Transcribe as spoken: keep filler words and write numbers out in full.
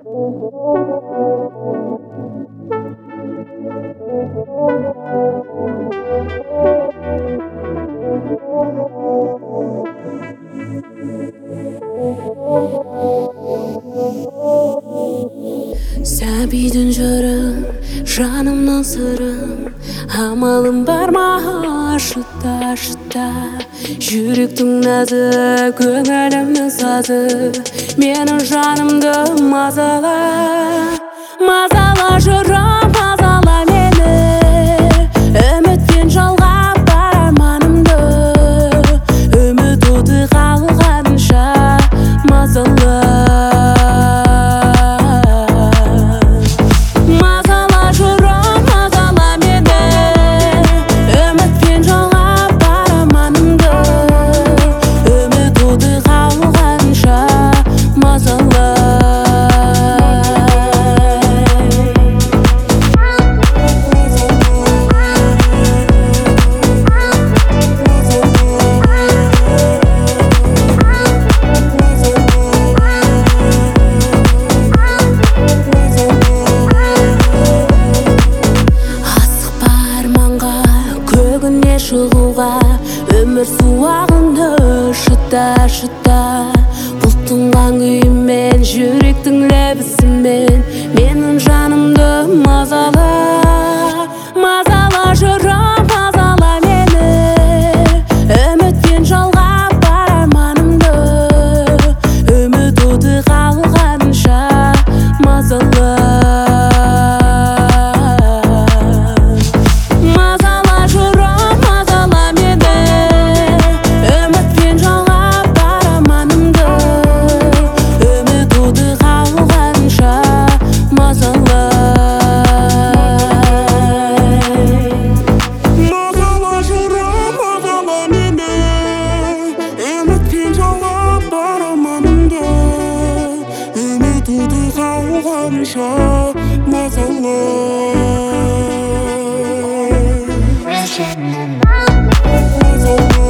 Сәбидің жырым, жанымның сырым, амалым бар ма шыта шыта. Жүректің назы, көңілімнің сазы, менің жанымды мазала. Мазала жырым, мазала мені, үмітпен жалғап бар арманымды. Үміт оты қалғанша мазала. Шығуға өмір суағыны шыта шыта. Бұлттыңған күймен, жүректің лебісімен менің жанымды мазала. Мазала жырым, мазала мені, үмітпен жалғап бар арманымды. Үміт оты қалғанша мазала. Mazala.